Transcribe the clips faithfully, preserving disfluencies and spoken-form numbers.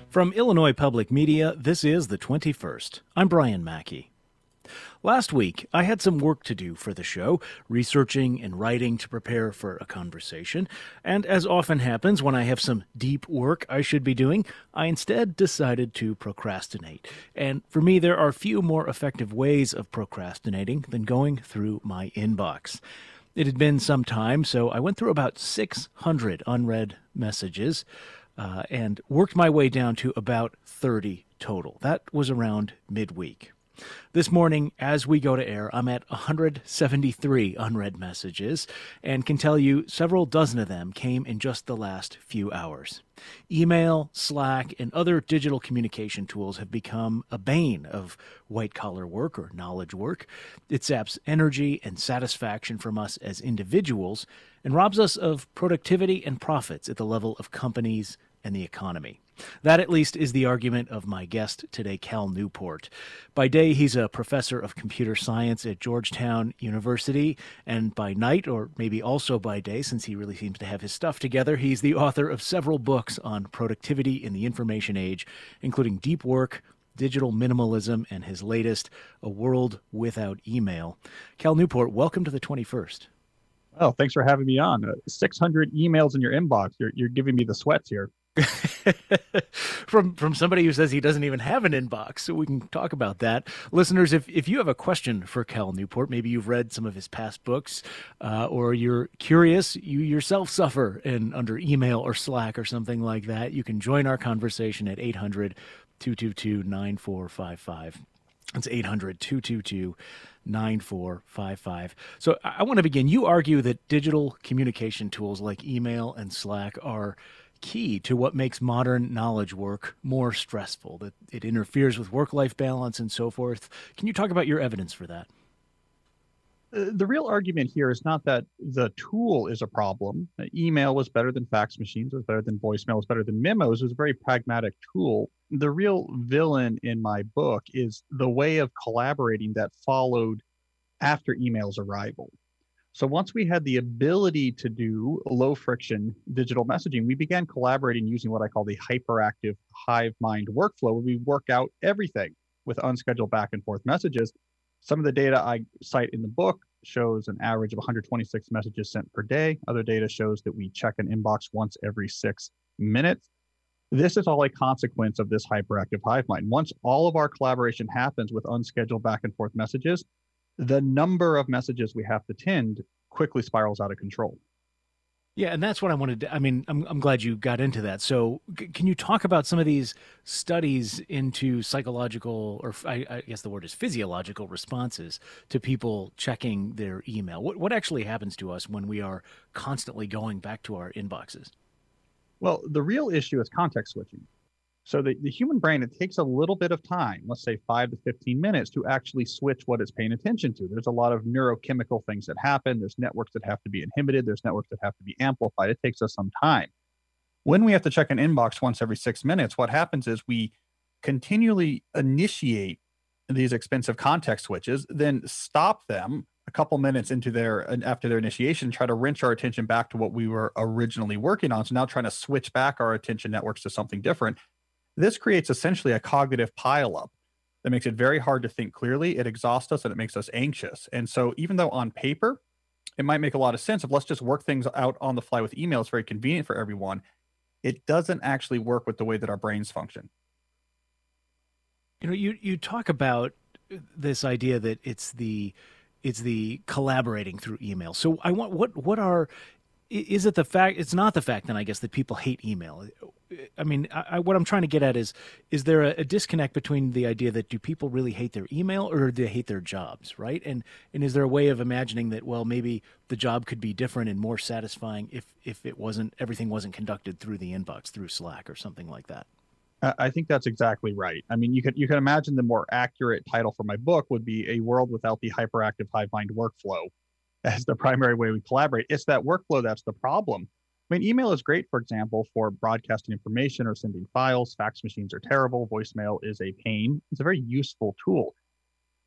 From Illinois Public Media, this is The twenty-first. I'm Brian Mackey. Last week, I had some work to do for the show, researching and writing to prepare for a conversation, and as often happens when I have some deep work I should be doing, I instead decided to procrastinate. And for me, there are few more effective ways of procrastinating than going through my inbox. It had been some time, so I went through about six hundred unread messages uh, and worked my way down to about thirty total. That was around midweek. This morning, as we go to air, I'm at one hundred seventy-three unread messages and can tell you several dozen of them came in just the last few hours. Email, Slack, and other digital communication tools have become a bane of white-collar work or knowledge work. It saps energy and satisfaction from us as individuals and robs us of productivity and profits at the level of companies and the economy. That, at least, is the argument of my guest today, Cal Newport. By day, he's a professor of computer science at Georgetown University, and by night, or maybe also by day, since he really seems to have his stuff together, he's the author of several books on productivity in the information age, including Deep Work, Digital Minimalism, and his latest, A World Without Email. Cal Newport, welcome to the twenty-first. Well, thanks for having me on. Uh, six hundred emails in your inbox. You're, you're giving me the sweats here. from from somebody who says he doesn't even have an inbox, so we can talk about that. Listeners, if, if you have a question for Cal Newport, maybe you've read some of his past books, uh, or you're curious, you yourself suffer in under email or Slack or something like that, you can join our conversation at eight hundred, two two two, nine four five five. That's eight hundred, two two two, nine four five five. So I, I want to begin. You argue that digital communication tools like email and Slack are key to what makes modern knowledge work more stressful, that it interferes with work-life balance and so forth. Can you talk about your evidence for that? Uh, the real argument here is not that the tool is a problem. Uh, email was better than fax machines, was better than voicemail, was better than memos. It was a very pragmatic tool. The real villain in my book is the way of collaborating that followed after email's arrival. So once we had the ability to do low friction digital messaging, we began collaborating using what I call the hyperactive hive mind workflow, where we work out everything with unscheduled back and forth messages. Some of the data I cite in the book shows an average of one hundred twenty-six messages sent per day. Other data shows that we check an inbox once every six minutes. This is all a consequence of this hyperactive hive mind. Once all of our collaboration happens with unscheduled back and forth messages, the number of messages we have to tend quickly spirals out of control. Yeah, and that's what I wanted to, I mean, I'm I'm glad you got into that. So c- can you talk about some of these studies into psychological, or I, I guess the word is physiological responses to people checking their email? What what actually happens to us when we are constantly going back to our inboxes? Well, the real issue is context switching. So the, the human brain, it takes a little bit of time, let's say five to fifteen minutes, to actually switch what it's paying attention to. There's a lot of neurochemical things that happen. There's networks that have to be inhibited. There's networks that have to be amplified. It takes us some time. When we have to check an inbox once every six minutes, what happens is we continually initiate these expensive context switches, then stop them a couple minutes into their, after their initiation, try to wrench our attention back to what we were originally working on. So now trying to switch back our attention networks to something different. This creates essentially a cognitive pileup that makes it very hard to think clearly. It exhausts us and it makes us anxious. And so even though on paper, it might make a lot of sense of let's just work things out on the fly with email, it's very convenient for everyone, it doesn't actually work with the way that our brains function. You know, you, you talk about this idea that it's the it's the collaborating through email. So I want what what are is it the fact? It's not the fact then, I guess, that people hate email. I mean, I, I, what I'm trying to get at is, is there a, a disconnect between the idea that do people really hate their email or do they hate their jobs, right? And and is there a way of imagining that, well, maybe the job could be different and more satisfying if if it wasn't, everything wasn't conducted through the inbox, through Slack or something like that? I think that's exactly right. I mean, you could you can imagine the more accurate title for my book would be A World Without the Hyperactive Hive Mind Workflow as the primary way we collaborate. It's that workflow that's the problem. I mean, email is great, for example, for broadcasting information or sending files. Fax machines are terrible. Voicemail is a pain. It's a very useful tool.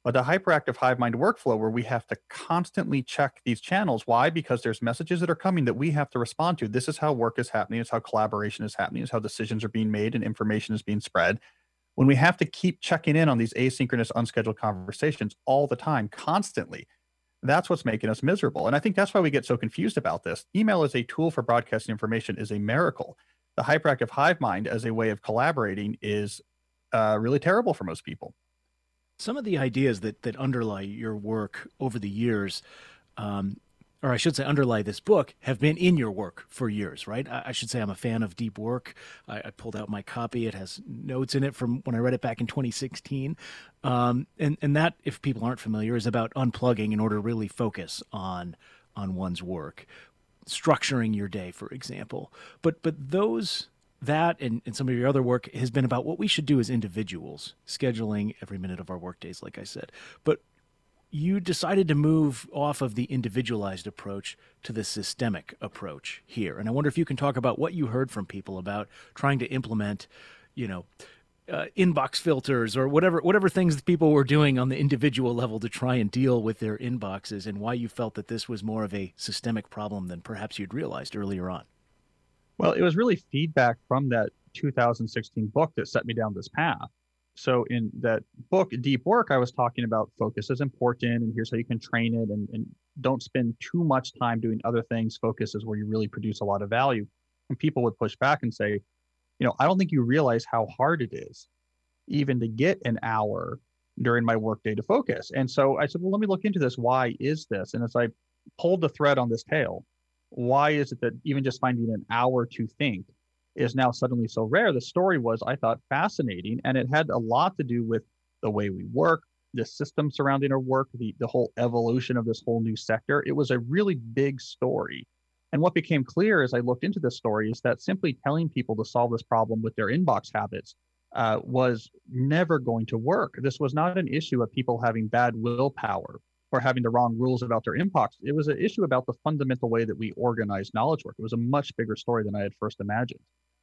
But the hyperactive hive mind workflow where we have to constantly check these channels. Why? Because there's messages that are coming that we have to respond to. This is how work is happening. It's how collaboration is happening. It's how decisions are being made and information is being spread. When we have to keep checking in on these asynchronous, unscheduled conversations all the time, constantly, that's what's making us miserable. And I think that's why we get so confused about this. Email as a tool for broadcasting information is a miracle. The hyperactive hive mind as a way of collaborating is uh, really terrible for most people. Some of the ideas that that underlie your work over the years, um, or I should say underlie this book, have been in your work for years, right? I, I should say I'm a fan of deep work. I, I pulled out my copy. It has notes in it from when I read it back in twenty sixteen. Um, and, and that, if people aren't familiar, is about unplugging in order to really focus on on one's work, structuring your day, for example. But but those... That and, and some of your other work has been about what we should do as individuals, scheduling every minute of our workdays, like I said. But you decided to move off of the individualized approach to the systemic approach here. And I wonder if you can talk about what you heard from people about trying to implement, you know, uh, inbox filters or whatever whatever things that people were doing on the individual level to try and deal with their inboxes, and why you felt that this was more of a systemic problem than perhaps you'd realized earlier on. Well, it was really feedback from that two thousand sixteen book that set me down this path. So in that book, Deep Work, I was talking about focus is important, and here's how you can train it, and, and don't spend too much time doing other things. Focus is where you really produce a lot of value. And people would push back and say, you know, I don't think you realize how hard it is even to get an hour during my workday to focus. And so I said, well, let me look into this. Why is this? And as I pulled the thread on this tale, why is it that even just finding an hour to think is now suddenly so rare? The story was, I thought, fascinating, and it had a lot to do with the way we work, the system surrounding our work, the, the whole evolution of this whole new sector. It was a really big story. And what became clear as I looked into this story is that simply telling people to solve this problem with their inbox habits uh, was never going to work. This was not an issue of people having bad willpower or having the wrong rules about their inbox. It was an issue about the fundamental way that we organize knowledge work. It was a much bigger story than I had first imagined.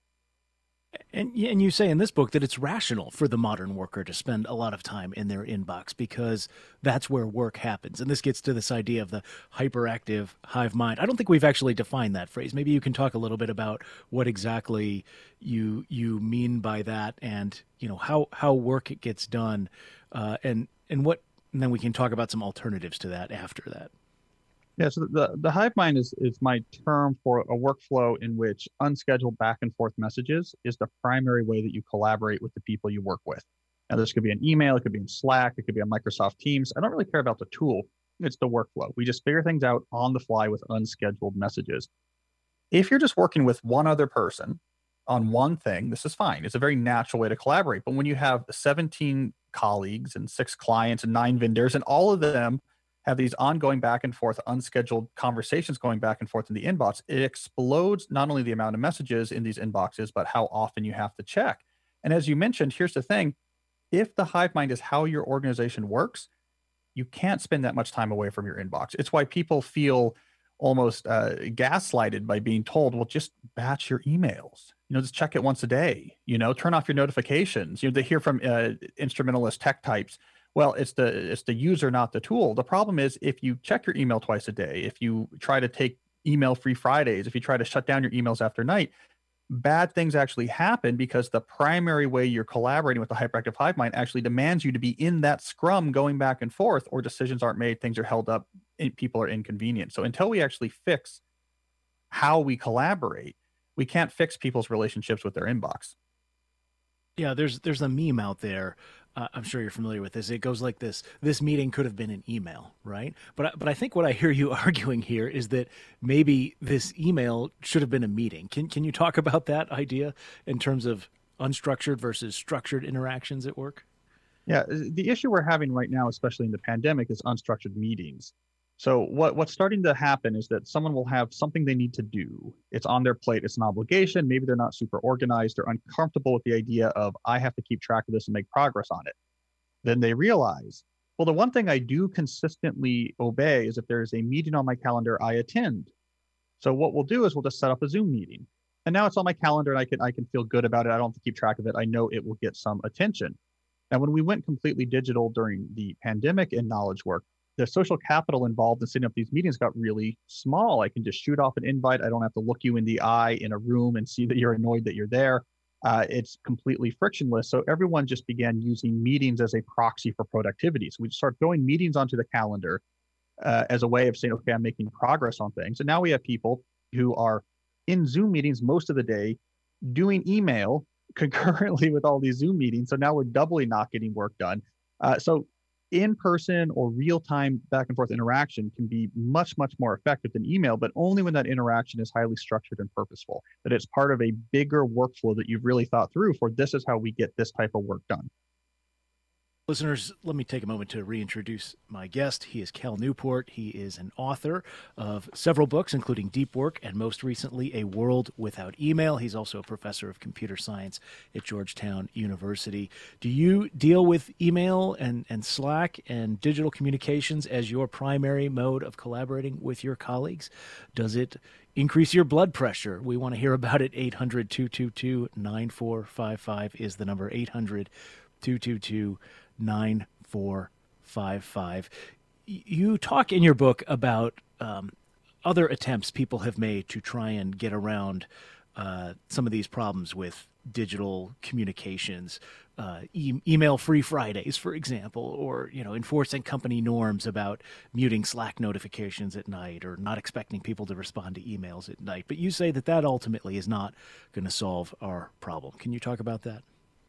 And, and you say in this book that it's rational for the modern worker to spend a lot of time in their inbox because that's where work happens. And this gets to this idea of the hyperactive hive mind. I don't think we've actually defined that phrase. Maybe you can talk a little bit about what exactly you you mean by that, and you know how how work gets done, uh, and and what. And then we can talk about some alternatives to that after that. Yeah, so the, the hive mind is, is my term for a workflow in which unscheduled back and forth messages is the primary way that you collaborate with the people you work with. Now, this could be an email, it could be in Slack, it could be on Microsoft Teams. I don't really care about the tool. It's the workflow. We just figure things out on the fly with unscheduled messages. If you're just working with one other person on one thing, this is fine. It's a very natural way to collaborate. But when you have seventeen colleagues and six clients and nine vendors, and all of them have these ongoing back and forth, unscheduled conversations going back and forth in the inbox, it explodes not only the amount of messages in these inboxes, but how often you have to check. And as you mentioned, here's the thing. If the hive mind is how your organization works, you can't spend that much time away from your inbox. It's why people feel almost uh, gaslighted by being told, well, just batch your emails. You know, just check it once a day. You know, turn off your notifications. You know, they hear from uh, instrumentalist tech types. Well, it's the it's the user, not the tool. The problem is if you check your email twice a day, if you try to take email-free Fridays, if you try to shut down your emails after night, bad things actually happen because the primary way you're collaborating with the hyperactive hive mind actually demands you to be in that scrum going back and forth, or decisions aren't made, things are held up, and people are inconvenienced. So until we actually fix how we collaborate, we can't fix people's relationships with their inbox. Yeah, there's there's a meme out there. Uh, I'm sure you're familiar with this. It goes like this: this meeting could have been an email, right? But but I think what I hear you arguing here is that maybe this email should have been a meeting. Can can you talk about that idea in terms of unstructured versus structured interactions at work? Yeah, the issue we're having right now, especially in the pandemic, is unstructured meetings. So what, what's starting to happen is that someone will have something they need to do. It's on their plate. It's an obligation. Maybe they're not super organized. They're uncomfortable with the idea of, I have to keep track of this and make progress on it. Then they realize, well, the one thing I do consistently obey is if there is a meeting on my calendar, I attend. So what we'll do is we'll just set up a Zoom meeting. And now it's on my calendar and I can I can feel good about it. I don't have to keep track of it. I know it will get some attention. Now, when we went completely digital during the pandemic in knowledge work, the social capital involved in setting up these meetings got really small. I can just shoot off an invite. I don't have to look you in the eye in a room and see that you're annoyed that you're there. Uh, it's completely frictionless. So everyone just began using meetings as a proxy for productivity. So we just start throwing meetings onto the calendar uh, as a way of saying, okay, I'm making progress on things. And now we have people who are in Zoom meetings most of the day doing email concurrently with all these Zoom meetings. So now we're doubly not getting work done. Uh, so in-person or real-time back and forth interaction can be much, much more effective than email, but only when that interaction is highly structured and purposeful, that it's part of a bigger workflow that you've really thought through for this is how we get this type of work done. Listeners, let me take a moment to reintroduce my guest. He is Cal Newport. He is an author of several books, including Deep Work and most recently, A World Without Email. He's also a professor of computer science at Georgetown University. Do you deal with email and, and Slack and digital communications as your primary mode of collaborating with your colleagues? Does it increase your blood pressure? We want to hear about it. eight hundred, two two two, nine four five five is the number. eight hundred, two two two, nine four five five. You talk in your book about um, other attempts people have made to try and get around uh, some of these problems with digital communications, uh, e- email free Fridays, for example, or, you know, enforcing company norms about muting Slack notifications at night or not expecting people to respond to emails at night. But you say that that ultimately is not going to solve our problem. Can you talk about that?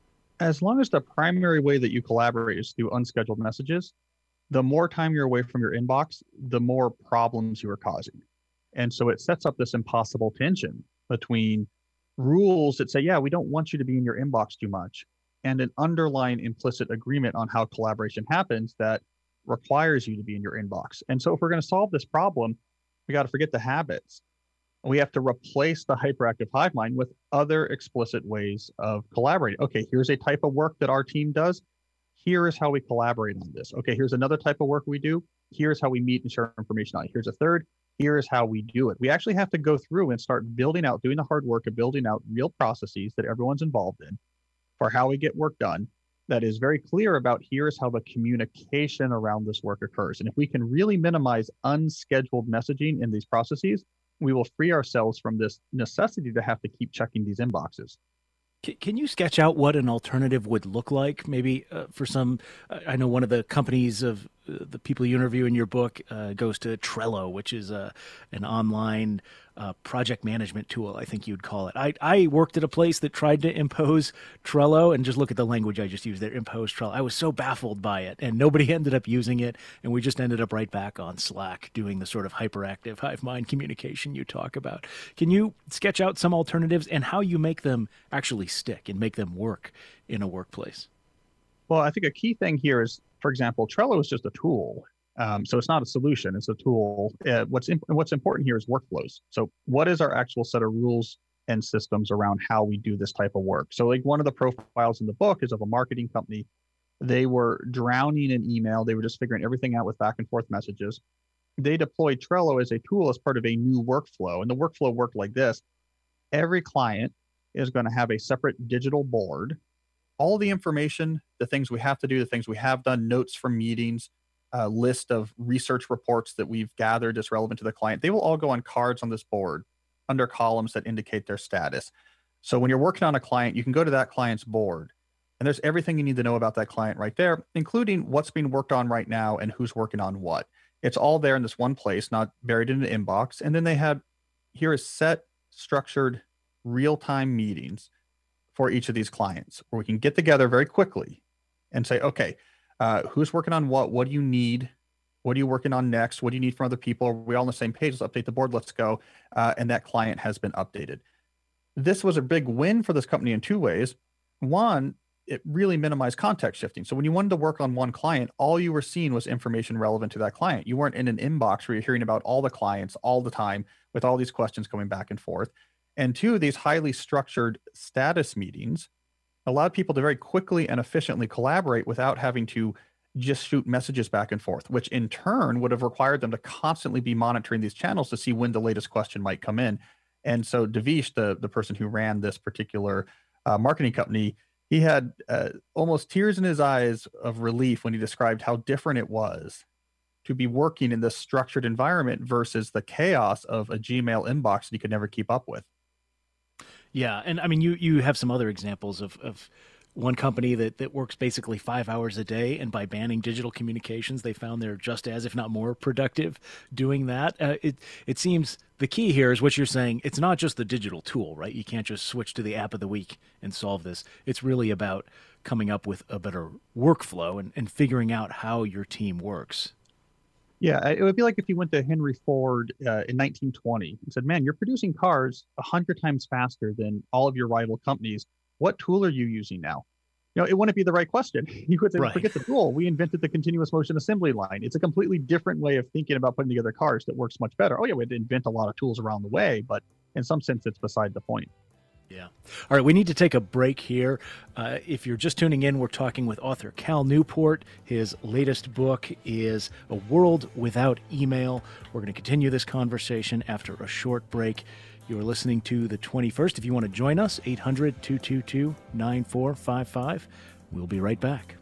As long as the primary way that you collaborate is through unscheduled messages, the more time you're away from your inbox, the more problems you are causing. And so it sets up this impossible tension between rules that say, yeah, we don't want you to be in your inbox too much, and an underlying implicit agreement on how collaboration happens that requires you to be in your inbox. And so if we're going to solve this problem, we got to forget the habits. We have to replace the hyperactive hive mind with other explicit ways of collaborating. Okay, here's a type of work that our team does. Here is how we collaborate on this. Okay, here's another type of work we do. Here's how we meet and share information on it. Here's a third. Here is how we do it. We actually have to go through and start building out, doing the hard work of building out real processes that everyone's involved in for how we get work done that is very clear about here's how the communication around this work occurs. And if we can really minimize unscheduled messaging in these processes, we will free ourselves from this necessity to have to keep checking these inboxes. Can you sketch out what an alternative would look like? Maybe uh, for some, I know one of the companies of uh, the people you interview in your book uh, goes to Trello, which is a, an online uh, project management tool, I think you'd call it. I, I worked at a place that tried to impose Trello, and just look at the language I just used there, impose Trello. I was so baffled by it, and nobody ended up using it, and we just ended up right back on Slack doing the sort of hyperactive hive mind communication you talk about. Can you sketch out some alternatives and how you make them actually stick and make them work in a workplace? Well, I think a key thing here is, for example, Trello is just a tool. Um, so it's not a solution, it's a tool. Uh, what's in, what's important here is workflows. So what is our actual set of rules and systems around how we do this type of work? So like one of the profiles in the book is of a marketing company. They were drowning in email. They were just figuring everything out with back and forth messages. They deployed Trello as a tool as part of a new workflow. And the workflow worked like this. Every client is going to have a separate digital board. All the information, the things we have to do, the things we have done, notes from meetings, a list of research reports that we've gathered that's relevant to the client, they will all go on cards on this board under columns that indicate their status. So when you're working on a client, you can go to that client's board, and there's everything you need to know about that client right there, including what's being worked on right now and who's working on what. It's all there in this one place, not buried in an inbox. And then they have, here is set, structured, real-time meetings for each of these clients where we can get together very quickly and say, okay, uh, who's working on what? What do you need? What are you working on next? What do you need from other people? Are we all on the same page? Let's update the board. Let's go. Uh, and that client has been updated. This was a big win for this company in two ways. One, it really minimized context shifting. So when you wanted to work on one client, all you were seeing was information relevant to that client. You weren't in an inbox where you're hearing about all the clients all the time with all these questions coming back and forth. And two, these highly structured status meetings allowed people to very quickly and efficiently collaborate without having to just shoot messages back and forth, which in turn would have required them to constantly be monitoring these channels to see when the latest question might come in. And so Devish, the, the person who ran this particular uh, marketing company, He had uh, almost tears in his eyes of relief when he described how different it was to be working in this structured environment versus the chaos of a Gmail inbox that you could never keep up with. Yeah, and I mean, you you have some other examples of of one company that that works basically five hours a day, and by banning digital communications, they found they're just as, if not more, productive doing that. Uh, it it seems the key here is what you're saying. It's not just the digital tool, right? You can't just switch to the app of the week and solve this. It's really about coming up with a better workflow and, and figuring out how your team works. Yeah, it would be like if you went to Henry Ford uh, in nineteen twenty and said, "Man, you're producing cars a hundred times faster than all of your rival companies. What tool are you using now?" You know, it wouldn't be the right question. You would say, Right. "Forget the tool. We invented the continuous motion assembly line. It's a completely different way of thinking about putting together cars that works much better." Oh yeah, we had to invent a lot of tools around the way, but in some sense, it's beside the point. Yeah. All right, we need to take a break here. Uh, if you're just tuning in, we're talking with author Cal Newport. His latest book is A World Without Email. We're going to continue this conversation after a short break. You're listening to The twenty-first. If you want to join us, eight hundred, two two two, nine four five five. We'll be right back.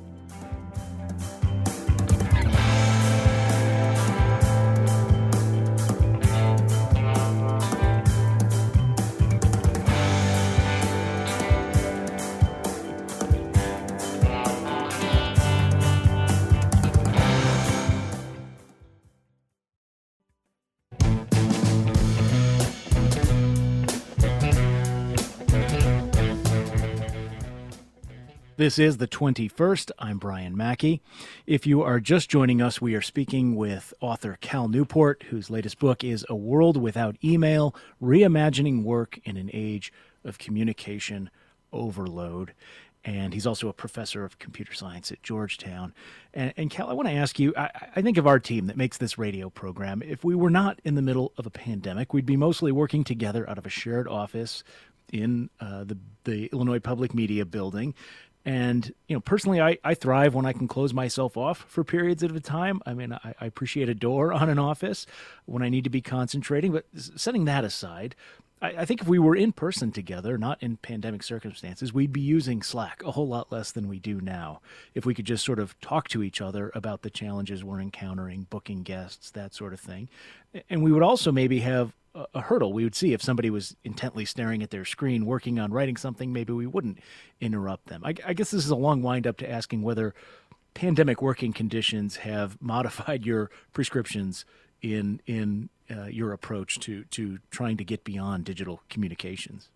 This is The twenty-first. I'm Brian Mackey. If you are just joining us, we are speaking with author Cal Newport, whose latest book is A World Without Email, Reimagining Work in an Age of Communication Overload. And he's also a professor of computer science at Georgetown. And, and Cal, I want to ask you, I, I think of our team that makes this radio program. If we were not in the middle of a pandemic, we'd be mostly working together out of a shared office in uh, the, the Illinois Public Media Building. And, you know, personally, I, I thrive when I can close myself off for periods at a time. I mean, I, I appreciate a door on an office when I need to be concentrating. But setting that aside, I, I think if we were in person together, not in pandemic circumstances, we'd be using Slack a whole lot less than we do now. If we could just sort of talk to each other about the challenges we're encountering, booking guests, that sort of thing. And we would also maybe have a, a hurdle. We would see if somebody was intently staring at their screen, working on writing something, maybe we wouldn't interrupt them. I, I guess this is a long wind up to asking whether pandemic working conditions have modified your prescriptions in in uh, your approach to to trying to get beyond digital communications.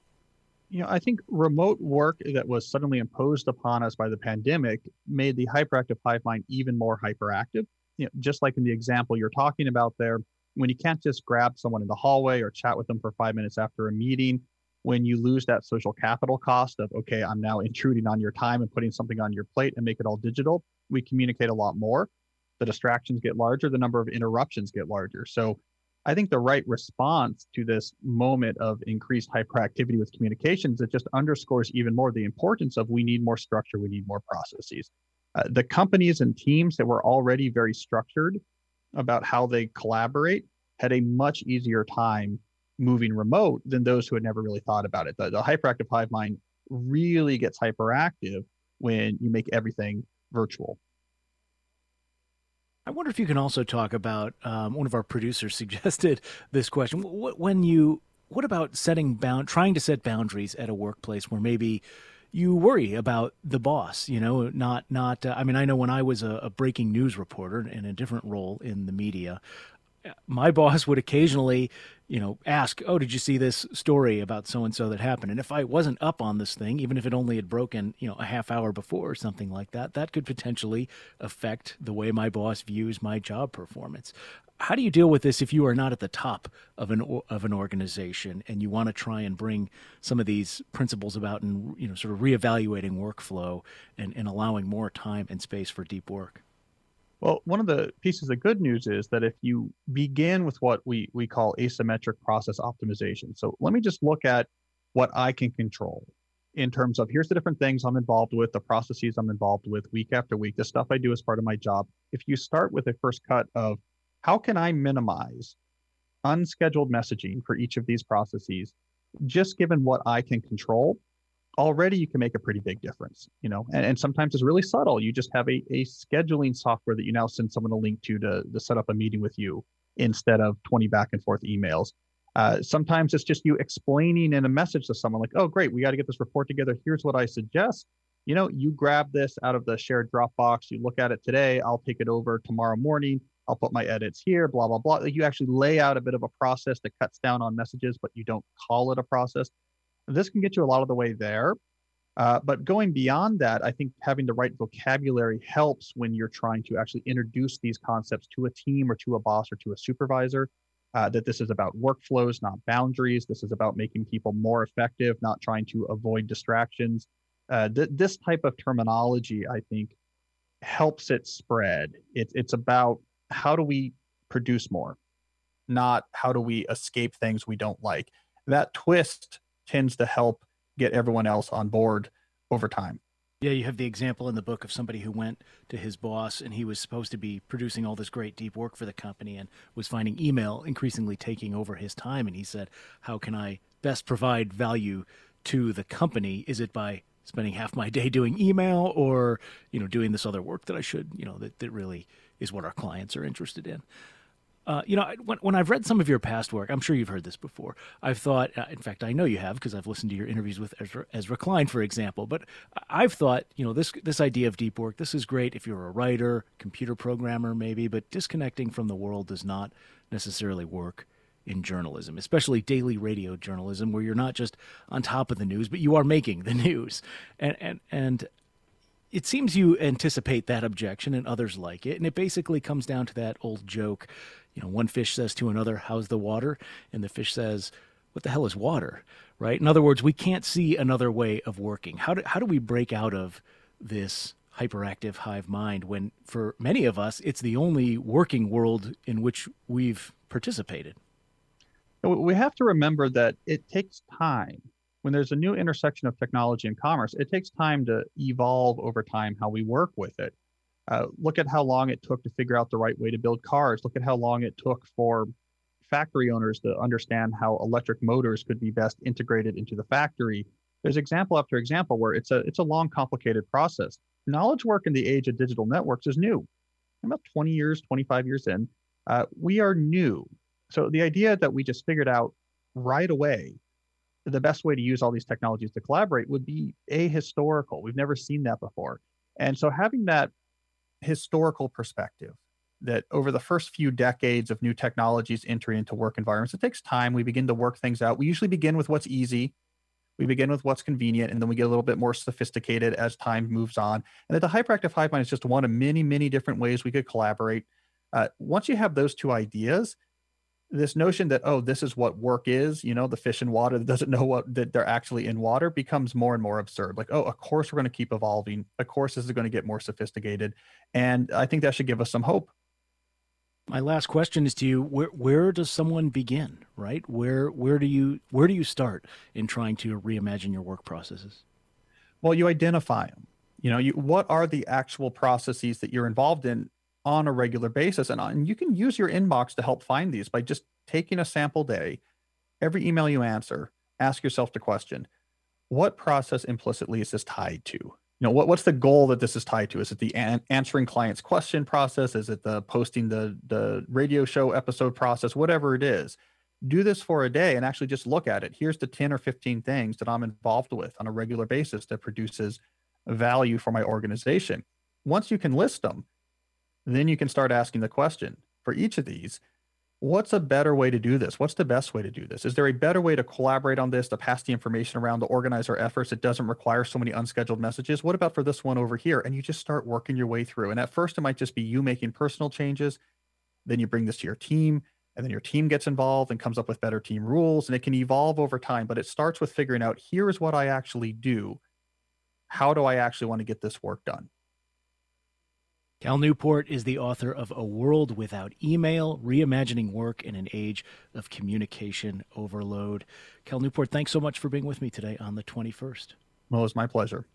You know, I think remote work that was suddenly imposed upon us by the pandemic made the hyperactive hive mind even more hyperactive. You know, just like in the example you're talking about there, when you can't just grab someone in the hallway or chat with them for five minutes after a meeting, when you lose that social capital cost of, okay, I'm now intruding on your time and putting something on your plate and make it all digital, we communicate a lot more. The distractions get larger, the number of interruptions get larger. So I think the right response to this moment of increased hyperactivity with communications, it just underscores even more the importance of we need more structure, we need more processes. Uh, the companies and teams that were already very structured about how they collaborate had a much easier time moving remote than those who had never really thought about it. The, the hyperactive hive mind really gets hyperactive when you make everything virtual. I wonder if you can also talk about, um, one of our producers suggested this question. What, when you, what about setting bound, trying to set boundaries at a workplace where maybe you worry about the boss, you know, not, not, uh, I mean, I know when I was a, a breaking news reporter in a different role in the media, my boss would occasionally, you know, ask, "Oh, did you see this story about so-and-so that happened?" And if I wasn't up on this thing, even if it only had broken, you know, a half hour before or something like that, that could potentially affect the way my boss views my job performance. How do you deal with this if you are not at the top of an of an organization and you want to try and bring some of these principles about and, you know, sort of reevaluating workflow and, and allowing more time and space for deep work? Well, one of the pieces of good news is that if you begin with what we, we call asymmetric process optimization. So let me just look at what I can control in terms of here's the different things I'm involved with, the processes I'm involved with week after week, the stuff I do as part of my job. If you start with a first cut of how can I minimize unscheduled messaging for each of these processes, just given what I can control, already you can make a pretty big difference, you know, and, and sometimes it's really subtle. You just have a, a scheduling software that you now send someone a link to, to to set up a meeting with you instead of twenty back and forth emails. Uh, sometimes it's just you explaining in a message to someone like, oh, great, we got to get this report together. Here's what I suggest. You know, you grab this out of the shared Dropbox, you look at it today, I'll take it over tomorrow morning. I'll put my edits here, blah, blah, blah. You actually lay out a bit of a process that cuts down on messages, but you don't call it a process. This can get you a lot of the way there. Uh, but going beyond that, I think having the right vocabulary helps when you're trying to actually introduce these concepts to a team or to a boss or to a supervisor, uh, that this is about workflows, not boundaries. This is about making people more effective, not trying to avoid distractions. Uh, th- this type of terminology, I think, helps it spread. It, it's about how do we produce more, not how do we escape things we don't like. That twist tends to help get everyone else on board over time. Yeah, you have the example in the book of somebody who went to his boss and he was supposed to be producing all this great deep work for the company and was finding email increasingly taking over his time. And he said, how can I best provide value to the company? Is it by spending half my day doing email or, you know, doing this other work that I should, you know, that, that really is what our clients are interested in? Uh, you know, when, when I've read some of your past work, I'm sure you've heard this before. I've thought, uh, in fact, I know you have because I've listened to your interviews with Ezra, Ezra Klein, for example. But I've thought, you know, this this idea of deep work, this is great if you're a writer, computer programmer, maybe, but disconnecting from the world does not necessarily work in journalism, especially daily radio journalism, where you're not just on top of the news, but you are making the news, and and and. It seems you anticipate that objection and others like it. And it basically comes down to that old joke. You know, one fish says to another, how's the water? And the fish says, what the hell is water? Right? In other words, we can't see another way of working. How do, how do we break out of this hyperactive hive mind when for many of us, it's the only working world in which we've participated? We have to remember that it takes time. When there's a new intersection of technology and commerce, it takes time to evolve over time how we work with it. Uh, look at how long it took to figure out the right way to build cars. Look at how long it took for factory owners to understand how electric motors could be best integrated into the factory. There's example after example where it's a it's a long, complicated process. Knowledge work in the age of digital networks is new. About twenty years, twenty-five years in, uh, we are new. So the idea that we just figured out right away the best way to use all these technologies to collaborate would be ahistorical. We've never seen that before. And so having that historical perspective that over the first few decades of new technologies entering into work environments, it takes time. We begin to work things out. We usually begin with what's easy. We begin with what's convenient, and then we get a little bit more sophisticated as time moves on. And that the hyperactive hive mind is just one of many, many different ways we could collaborate. Uh, once you have those two ideas, this notion that, oh, this is what work is, you know, the fish in water that doesn't know what that they're actually in water becomes more and more absurd. Like, oh, of course we're going to keep evolving. Of course this is going to get more sophisticated. And I think that should give us some hope. My last question is to you, where where does someone begin, right? Where where do you where do you start in trying to reimagine your work processes? Well, you identify them. You know, you what are the actual processes that you're involved in on a regular basis. And, and you can use your inbox to help find these by just taking a sample day. Every email you answer, ask yourself the question, what process implicitly is this tied to? You know, what, what's the goal that this is tied to? Is it the an- answering clients' question process? Is it the posting the, the radio show episode process? Whatever it is, do this for a day and actually just look at it. Here's the ten or fifteen things that I'm involved with on a regular basis that produces value for my organization. Once you can list them, then you can start asking the question for each of these, what's a better way to do this? What's the best way to do this? Is there a better way to collaborate on this, to pass the information around, to organize our efforts that doesn't require so many unscheduled messages? What about for this one over here? And you just start working your way through. And at first, it might just be you making personal changes. Then you bring this to your team, and then your team gets involved and comes up with better team rules. And it can evolve over time, but it starts with figuring out, here is what I actually do. How do I actually want to get this work done? Cal Newport is the author of A World Without Email, Reimagining Work in an Age of Communication Overload. Cal Newport, thanks so much for being with me today on the twenty-first. Well, it's my pleasure.